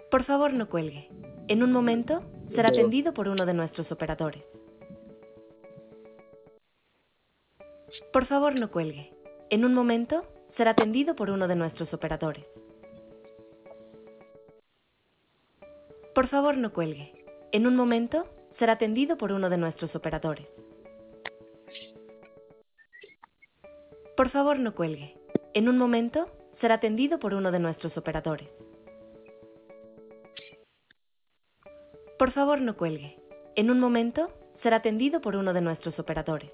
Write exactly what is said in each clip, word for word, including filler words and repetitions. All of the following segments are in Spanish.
Por favor, no cuelgue. En un momento, será atendido por uno de nuestros operadores. Por favor, no cuelgue. En un momento, será atendido por uno de nuestros operadores. Por favor, no cuelgue. En un momento, será atendido por uno de nuestros operadores. Por favor, no cuelgue. En un momento, será atendido por uno de nuestros operadores. Por favor, no cuelgue. En un momento, será atendido por uno de nuestros operadores.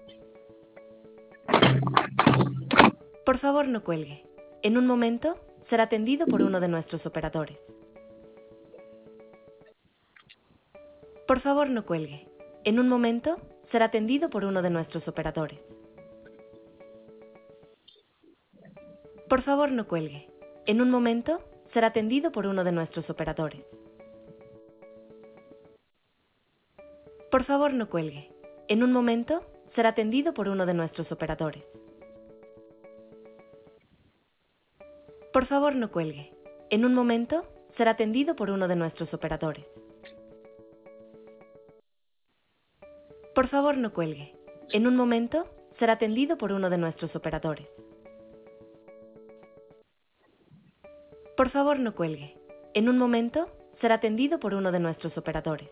Por favor, no cuelgue. En un momento, será atendido por uno de nuestros operadores. Por favor, no cuelgue. En un momento, será atendido por uno de nuestros operadores. Por favor, no cuelgue. En un momento, será atendido por uno de nuestros operadores. Por favor, no cuelgue. En un momento, será atendido por uno de nuestros operadores. Por favor, no cuelgue. En un momento, será atendido por uno de nuestros operadores. Por favor, no cuelgue. En un momento, será atendido por uno de nuestros operadores. Por favor, no cuelgue. En un momento, será atendido por uno de nuestros operadores.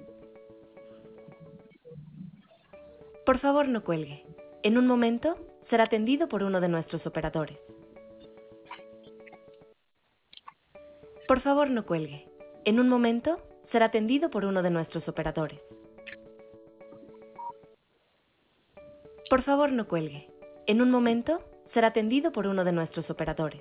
Por favor, no cuelgue. En un momento, será atendido por uno de nuestros operadores. Por favor, no cuelgue. En un momento, será atendido por uno de nuestros operadores. Por favor, no cuelgue. En un momento, será atendido por uno de nuestros operadores.